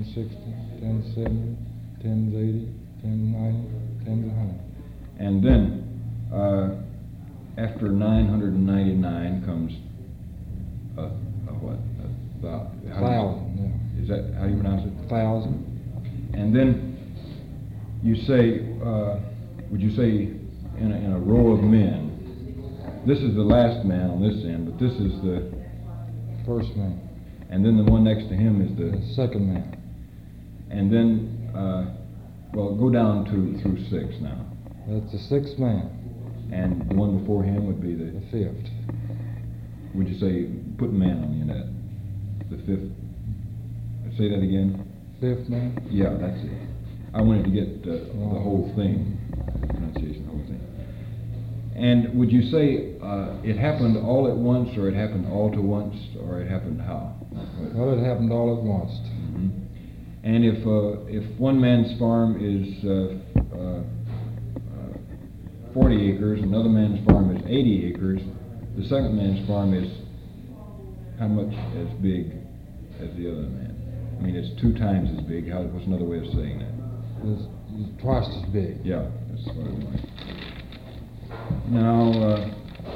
1060, 1070, 1080, 1090, 1090. And then, after 999 comes a what? Thousand, yeah. Is that, how do you pronounce it? 1,000. And then you say, would you say in a row of men, this is the last man on this end, but this is the First man. and then the one next to him is The second man. and then, well, go down through 6 now. That's the sixth man. And the one before him would be The the, fifth. would you say, put man on the end of that? The 5th? Say that again? Fifth man. Yeah, that's it. I wanted to get the whole thing, pronunciation, the whole thing. And would you say it happened all at once, or it happened all to once, or it happened how? Well, it happened all at once. Mhm. And if one man's farm is 40 acres, another man's farm is 80 acres, the second man's farm is how much as big as the other man? I mean, it's 2 times as big. What's another way of saying that? It's twice as big. Yeah, that's what I mean. Now,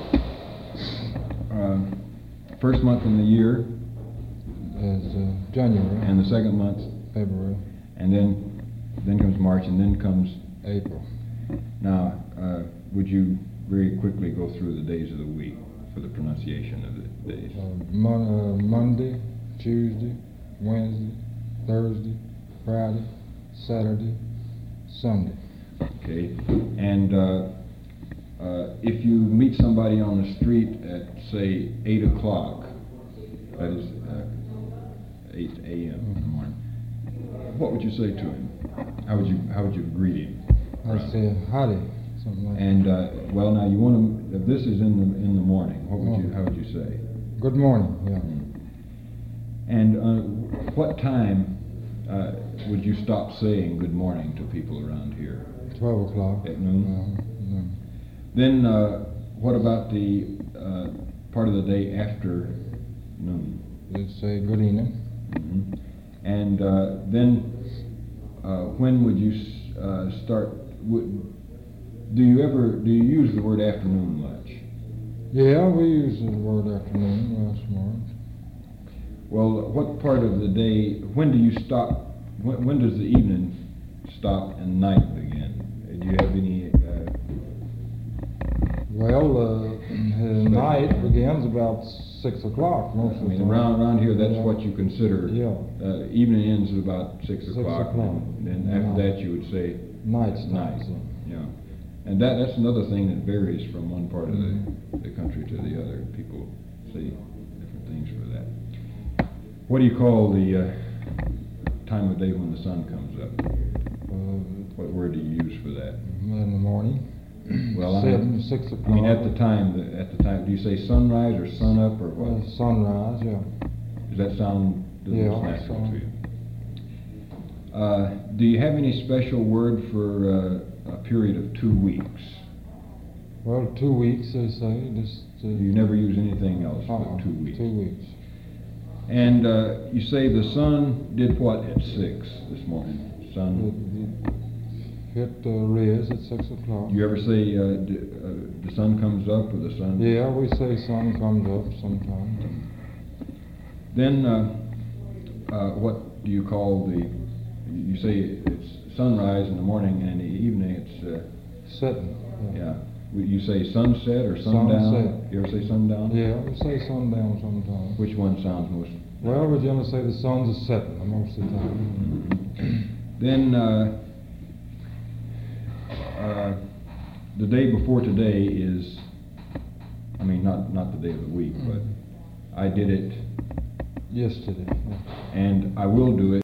first month in the year, As January. and the second month, February. and then comes March, and then comes April. Now, would you very quickly go through the days of the week for the pronunciation of the days? Monday, Tuesday, Wednesday, Thursday, Friday, Saturday, Sunday. Okay, and if you meet somebody on the street at, say, 8 o'clock, that is 8 a.m. in the morning, what would you say to him? How would you greet him? I'd say howdy, something like And well, now you want to. If this is in the morning, how would you say? that. Good morning, yeah. And what time would you stop saying good morning to people around here? 12 o'clock. At noon? Noon. Then what about the part of the day after noon? They'd say good evening. Mm-hmm. And then when would you start? Do you use the word afternoon much? Yeah, we use the word afternoon last morning. Well, what part of the day? When do you stop? When does the evening stop and night begin? Do you have any? Well, night begins about 6 o'clock most of the time. Around here, that's Yeah. what you consider. Yeah. Evening ends at about 6 o'clock. 6 o'clock. And then after that, you would say Night night. starts. Yeah. And that's another thing that varies from one part of the country to the other. People say different things for that. What do you call the time of day when the sun comes up? What word do you use for that? In the morning. Well, 6 o'clock. I mean, at the time, do you say sunrise or sun up or what? Sunrise, yeah. Does that sound Yeah, natural so- to you? Do you have any special word for a period of 2 weeks? Well, 2 weeks, they say. Just, You never use anything else for 2 weeks. 2 weeks. And you say the sun did what at 6 this morning? Sun. It hit Riz at 6 o'clock. You ever say the sun comes up or the sun? Yeah, we say sun comes up sometime. Then what do you call you say it's sunrise in the morning, and in the evening it's Setting. yeah. You say sunset or sundown? Sunset. You ever say sundown? Yeah, we say sundown sometimes. Which one sounds most? Well, we generally say the sun's setting most of the time. Then the day before today is, I mean, not the day of the week, but I did it, Yesterday. Yeah. and I will do it